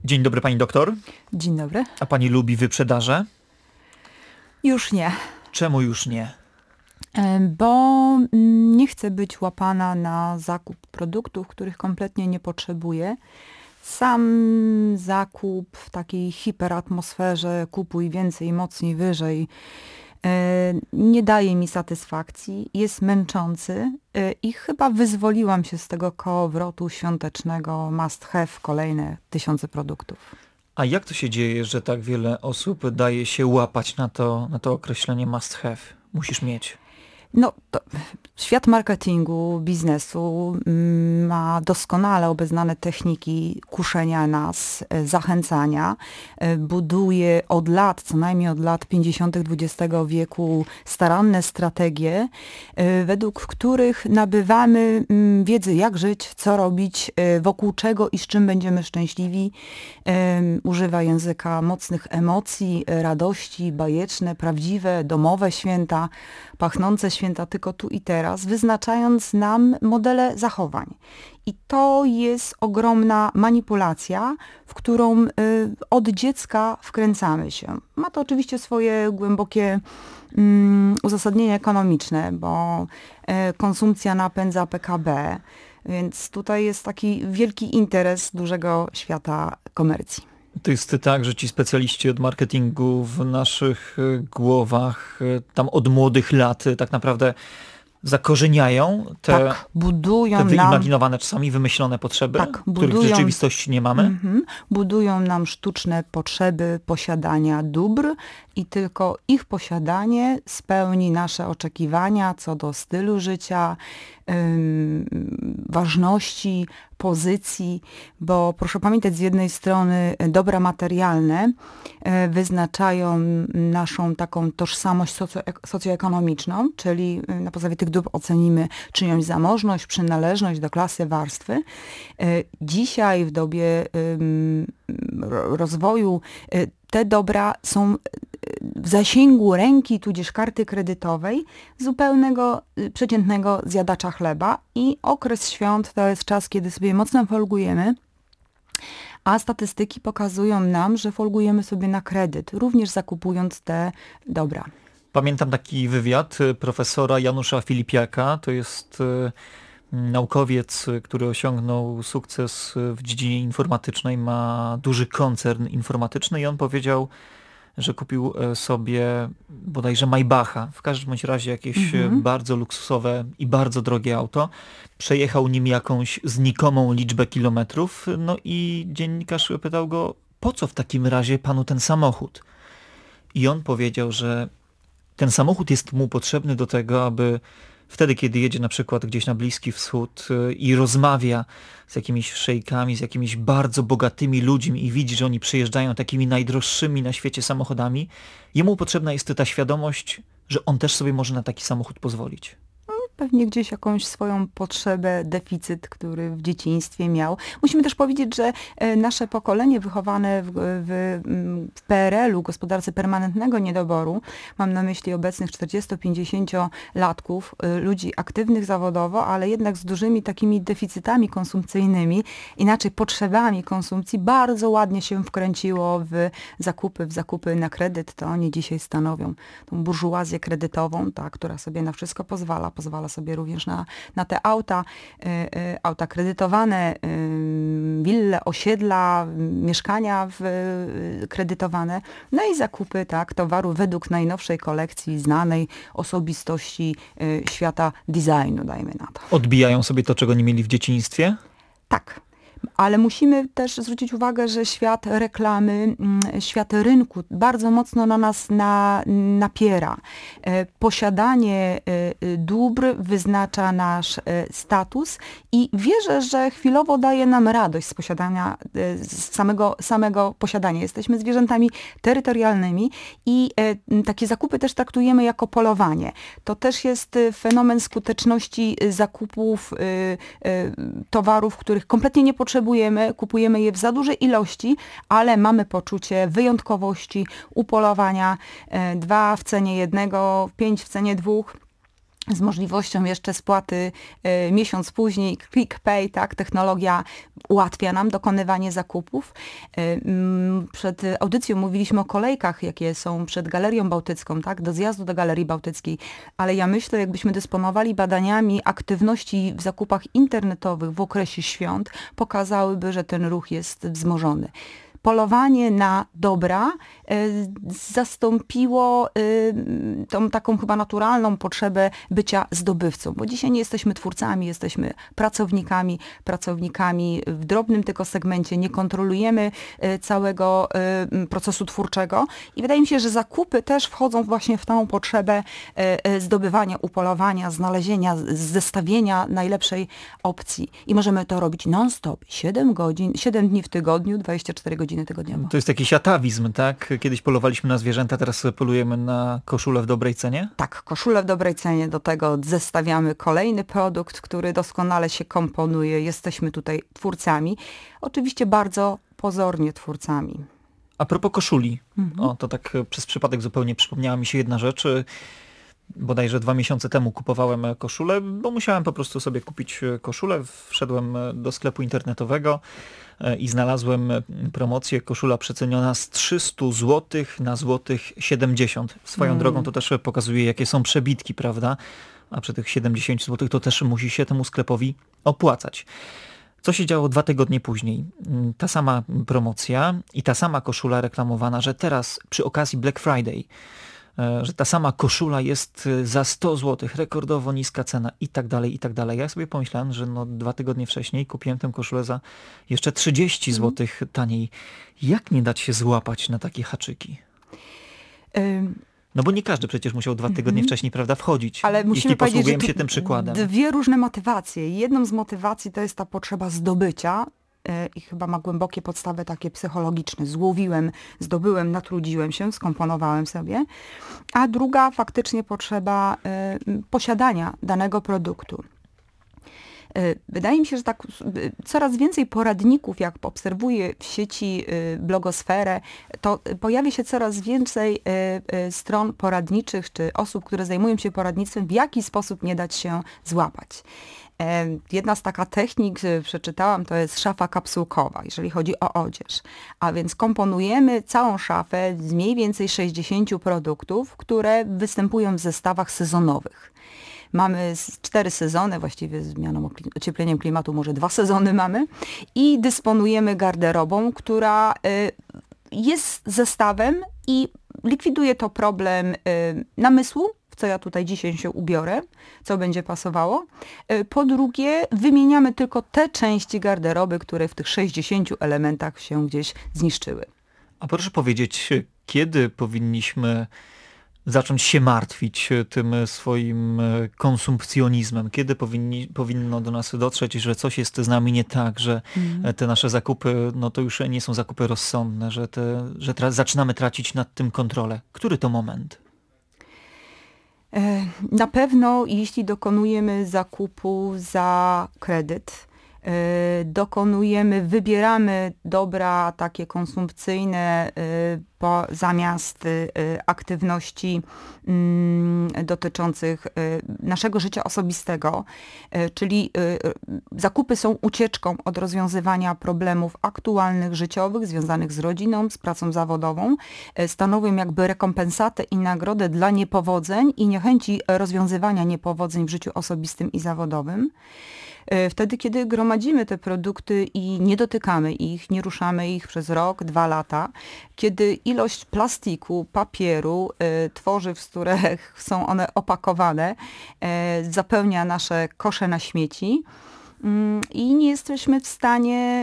Dzień dobry, pani doktor. Dzień dobry. A pani lubi wyprzedaże? Już nie, Czemu już nie? bo nie chcę być łapana na zakup produktów, których kompletnie nie potrzebuję. Sam zakup w takiej hiperatmosferze, kupuj więcej, mocniej, wyżej, nie daje mi satysfakcji, jest męczący i chyba wyzwoliłam się z tego kołowrotu świątecznego must have, kolejne tysiące produktów. A jak to się dzieje, że tak wiele osób daje się łapać na to określenie must have? Musisz mieć. No, świat marketingu, biznesu ma doskonale obeznane techniki kuszenia nas, zachęcania. Buduje od lat, co najmniej od lat 50. XX wieku staranne strategie, według których nabywamy wiedzę, jak żyć, co robić, wokół czego i z czym będziemy szczęśliwi. Używa języka mocnych emocji, radości, bajeczne, prawdziwe, domowe święta, pachnące święta tylko tu i teraz, wyznaczając nam modele zachowań. I to jest ogromna manipulacja, w którą od dziecka wkręcamy się. Ma to oczywiście swoje głębokie uzasadnienie ekonomiczne, bo konsumpcja napędza PKB, więc tutaj jest taki wielki interes dużego świata komercji. To jest tak, że ci specjaliści od marketingu w naszych głowach tam od młodych lat tak naprawdę zakorzeniają te budują wyimaginowane, czasami wymyślone potrzeby, których w rzeczywistości nie mamy. Budują nam sztuczne potrzeby posiadania dóbr i tylko ich posiadanie spełni nasze oczekiwania co do stylu życia, ważności, pozycji, bo proszę pamiętać, z jednej strony dobra materialne wyznaczają naszą taką tożsamość socjoekonomiczną, czyli na podstawie tych dóbr ocenimy czyjąś zamożność, przynależność do klasy, warstwy. Dzisiaj w dobie rozwoju te dobra są w zasięgu ręki, tudzież karty kredytowej zupełnego, przeciętnego zjadacza chleba i okres świąt to jest czas, kiedy sobie mocno folgujemy, a statystyki pokazują nam, że folgujemy sobie na kredyt, również zakupując te dobra. Pamiętam taki wywiad profesora Janusza Filipiaka, to jest naukowiec, który osiągnął sukces w dziedzinie informatycznej, ma duży koncern informatyczny i on powiedział, że kupił sobie bodajże Maybacha, w każdym bądź razie jakieś bardzo luksusowe i bardzo drogie auto. Przejechał nim jakąś znikomą liczbę kilometrów, no i dziennikarz pytał go, po co w takim razie panu ten samochód? I on powiedział, że ten samochód jest mu potrzebny do tego, aby wtedy, kiedy jedzie na przykład gdzieś na Bliski Wschód i rozmawia z jakimiś szejkami, z jakimiś bardzo bogatymi ludźmi i widzi, że oni przyjeżdżają takimi najdroższymi na świecie samochodami, jemu potrzebna jest ta świadomość, że on też sobie może na taki samochód pozwolić. Pewnie gdzieś jakąś swoją potrzebę, deficyt, który w dzieciństwie miał. Musimy też powiedzieć, że nasze pokolenie wychowane w PRL-u, gospodarce permanentnego niedoboru, mam na myśli obecnych 40-50-latków, ludzi aktywnych zawodowo, ale jednak z dużymi takimi deficytami konsumpcyjnymi, inaczej potrzebami konsumpcji, bardzo ładnie się wkręciło w zakupy na kredyt. To oni dzisiaj stanowią tą burżuazję kredytową, ta, która sobie na wszystko pozwala sobie również na te auta kredytowane, wille, osiedla, mieszkania kredytowane, no i zakupy towaru według najnowszej kolekcji znanej osobistości świata designu, dajmy na to. Odbijają sobie to, czego nie mieli w dzieciństwie? Tak. Ale musimy też zwrócić uwagę, że świat reklamy, świat rynku bardzo mocno na nas napiera. Posiadanie dóbr wyznacza nasz status i wierzę, że chwilowo daje nam radość z posiadania, z samego posiadania. Jesteśmy zwierzętami terytorialnymi i takie zakupy też traktujemy jako polowanie. To też jest fenomen skuteczności zakupów towarów, których kompletnie nie potrzebujemy, kupujemy je w za dużej ilości, ale mamy poczucie wyjątkowości, upolowania, 2 w cenie 1, 5 w cenie 2. z możliwością jeszcze spłaty miesiąc później, quick pay, tak, technologia ułatwia nam dokonywanie zakupów. Przed audycją mówiliśmy o kolejkach, jakie są przed Galerią Bałtycką, tak, do zjazdu do Galerii Bałtyckiej, ale ja myślę, jakbyśmy dysponowali badaniami aktywności w zakupach internetowych w okresie świąt, pokazałyby, że ten ruch jest wzmożony. Polowanie na dobra zastąpiło tą taką chyba naturalną potrzebę bycia zdobywcą, bo dzisiaj nie jesteśmy twórcami, jesteśmy pracownikami w drobnym tylko segmencie, nie kontrolujemy całego procesu twórczego i wydaje mi się, że zakupy też wchodzą właśnie w tą potrzebę zdobywania, upolowania, znalezienia, zestawienia najlepszej opcji i możemy to robić non-stop, 7 dni w tygodniu, 24 godziny tygodniowo. To jest jakiś atawizm, tak? Kiedyś polowaliśmy na zwierzęta, teraz polujemy na koszulę w dobrej cenie? Tak, koszulę w dobrej cenie, do tego zestawiamy kolejny produkt, który doskonale się komponuje. Jesteśmy tutaj twórcami, oczywiście bardzo pozornie twórcami. A propos koszuli, to tak przez przypadek zupełnie przypomniała mi się jedna rzecz. Bodajże 2 miesiące temu kupowałem koszulę, bo musiałem po prostu sobie kupić koszulę. Wszedłem do sklepu internetowego i znalazłem promocję, koszula przeceniona z 300 zł na złotych 70. Swoją drogą to też pokazuje, jakie są przebitki, prawda? A przy tych 70 zł to też musi się temu sklepowi opłacać. Co się działo 2 tygodnie później? Ta sama promocja i ta sama koszula reklamowana, że teraz przy okazji Black Friday, że ta sama koszula jest za 100 zł, rekordowo niska cena i tak dalej, i tak dalej. Ja sobie pomyślałem, że 2 tygodnie wcześniej kupiłem tę koszulę za jeszcze 30 zł taniej. Jak nie dać się złapać na takie haczyki? No bo nie każdy przecież musiał 2 tygodnie wcześniej, prawda, wchodzić, Ale musimy jeśli powiedzieć, posługujemy że się tym przykładem. dwie różne motywacje. Jedną z motywacji to jest ta potrzeba zdobycia i chyba ma głębokie podstawy takie psychologiczne. Złowiłem, zdobyłem, natrudziłem się, skomponowałem sobie. A druga faktycznie potrzeba posiadania danego produktu. Wydaje mi się, że tak coraz więcej poradników, jak obserwuję w sieci blogosferę, to pojawia się coraz więcej stron poradniczych, czy osób, które zajmują się poradnictwem, w jaki sposób nie dać się złapać. Jedna z takich technik, przeczytałam, to jest szafa kapsułkowa, jeżeli chodzi o odzież. A więc komponujemy całą szafę z mniej więcej 60 produktów, które występują w zestawach sezonowych. Mamy 4 sezony, właściwie zmianą ociepleniem klimatu może 2 sezony mamy i dysponujemy garderobą, która jest zestawem i likwiduje to problem namysłu, w co ja tutaj dzisiaj się ubiorę, co będzie pasowało. Po drugie, wymieniamy tylko te części garderoby, które w tych 60 elementach się gdzieś zniszczyły. A proszę powiedzieć, kiedy powinniśmy zacząć się martwić tym swoim konsumpcjonizmem? Kiedy powinno do nas dotrzeć, że coś jest z nami nie tak, że te nasze zakupy, to już nie są zakupy rozsądne, że zaczynamy tracić nad tym kontrolę? Który to moment? Na pewno, jeśli dokonujemy zakupu za kredyt, wybieramy dobra takie konsumpcyjne zamiast aktywności dotyczących naszego życia osobistego, czyli zakupy są ucieczką od rozwiązywania problemów aktualnych, życiowych, związanych z rodziną, z pracą zawodową, stanowią jakby rekompensatę i nagrodę dla niepowodzeń i niechęci rozwiązywania niepowodzeń w życiu osobistym i zawodowym. Wtedy, kiedy gromadzimy te produkty i nie dotykamy ich, nie ruszamy ich przez rok, 2 lata, kiedy ilość plastiku, papieru, tworzyw, z których są one opakowane, zapełnia nasze kosze na śmieci i nie jesteśmy w stanie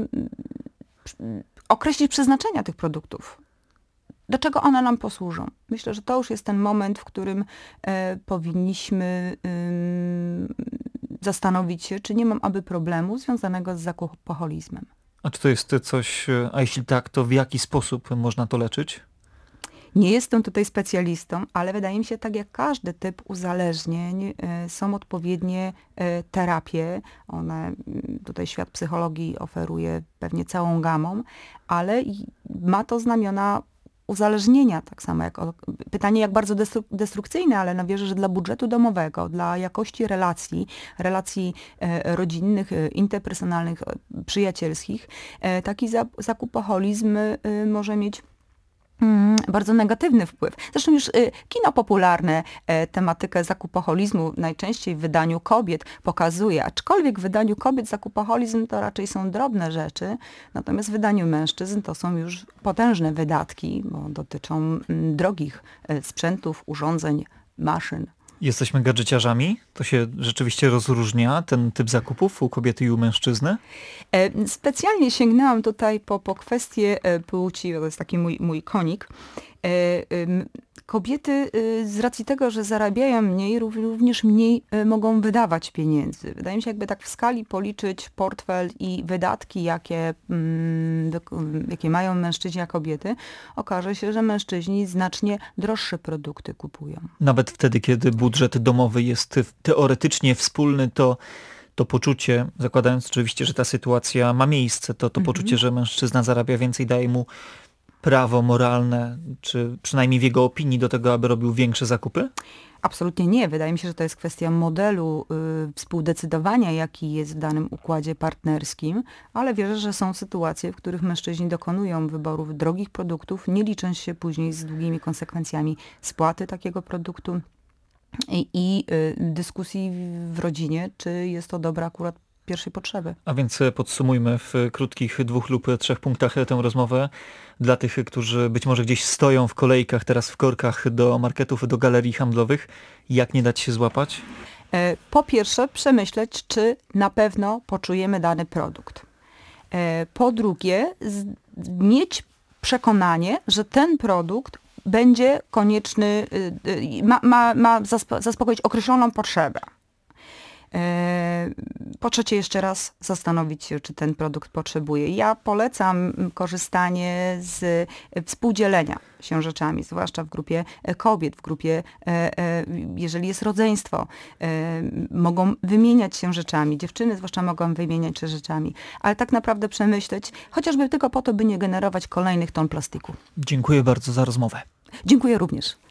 określić przeznaczenia tych produktów. Do czego one nam posłużą? Myślę, że to już jest ten moment, w którym powinniśmy zastanowić się, czy nie mam aby problemu związanego z zakupoholizmem. A czy to jest coś, a jeśli tak, to w jaki sposób można to leczyć? Nie jestem tutaj specjalistą, ale wydaje mi się, tak jak każdy typ uzależnień, są odpowiednie terapie. Tutaj świat psychologii oferuje pewnie całą gamą, ale ma to znamiona uzależnienia, tak samo jak pytanie jak bardzo destrukcyjne, ale no wierzę, że dla budżetu domowego, dla jakości relacji rodzinnych, interpersonalnych, przyjacielskich, taki zakupoholizm może mieć bardzo negatywny wpływ. Zresztą już kino popularne tematykę zakupoholizmu najczęściej w wydaniu kobiet pokazuje, aczkolwiek w wydaniu kobiet zakupoholizm to raczej są drobne rzeczy, natomiast w wydaniu mężczyzn to są już potężne wydatki, bo dotyczą drogich sprzętów, urządzeń, maszyn. Jesteśmy gadżeciarzami? To się rzeczywiście rozróżnia, ten typ zakupów u kobiety i u mężczyzny? Specjalnie sięgnęłam tutaj po kwestię płci, to jest taki mój konik. Kobiety z racji tego, że zarabiają mniej, również mniej mogą wydawać pieniędzy. Wydaje mi się, jakby tak w skali policzyć portfel i wydatki, jakie mają mężczyźni a kobiety, okaże się, że mężczyźni znacznie droższe produkty kupują. Nawet wtedy, kiedy budżet domowy jest teoretycznie wspólny, to poczucie, zakładając oczywiście, że ta sytuacja ma miejsce, to poczucie, że mężczyzna zarabia więcej, daje mu prawo moralne, czy przynajmniej w jego opinii do tego, aby robił większe zakupy? Absolutnie nie. Wydaje mi się, że to jest kwestia modelu współdecydowania, jaki jest w danym układzie partnerskim, ale wierzę, że są sytuacje, w których mężczyźni dokonują wyborów drogich produktów, nie licząc się później z długimi konsekwencjami spłaty takiego produktu i dyskusji w rodzinie, czy jest to dobra akurat pierwszej potrzeby. A więc podsumujmy w krótkich 2 lub 3 punktach tę rozmowę. Dla tych, którzy być może gdzieś stoją w kolejkach, teraz w korkach do marketów, do galerii handlowych, jak nie dać się złapać? Po pierwsze, przemyśleć, czy na pewno poczujemy dany produkt. Po drugie, mieć przekonanie, że ten produkt będzie konieczny, ma zaspokoić określoną potrzebę. Po trzecie, jeszcze raz zastanowić się, czy ten produkt potrzebuje. Ja polecam korzystanie z współdzielenia się rzeczami, zwłaszcza w grupie kobiet, w grupie, jeżeli jest rodzeństwo, mogą wymieniać się rzeczami. Dziewczyny zwłaszcza mogą wymieniać się rzeczami, ale tak naprawdę przemyśleć, chociażby tylko po to, by nie generować kolejnych ton plastiku. Dziękuję bardzo za rozmowę. Dziękuję również.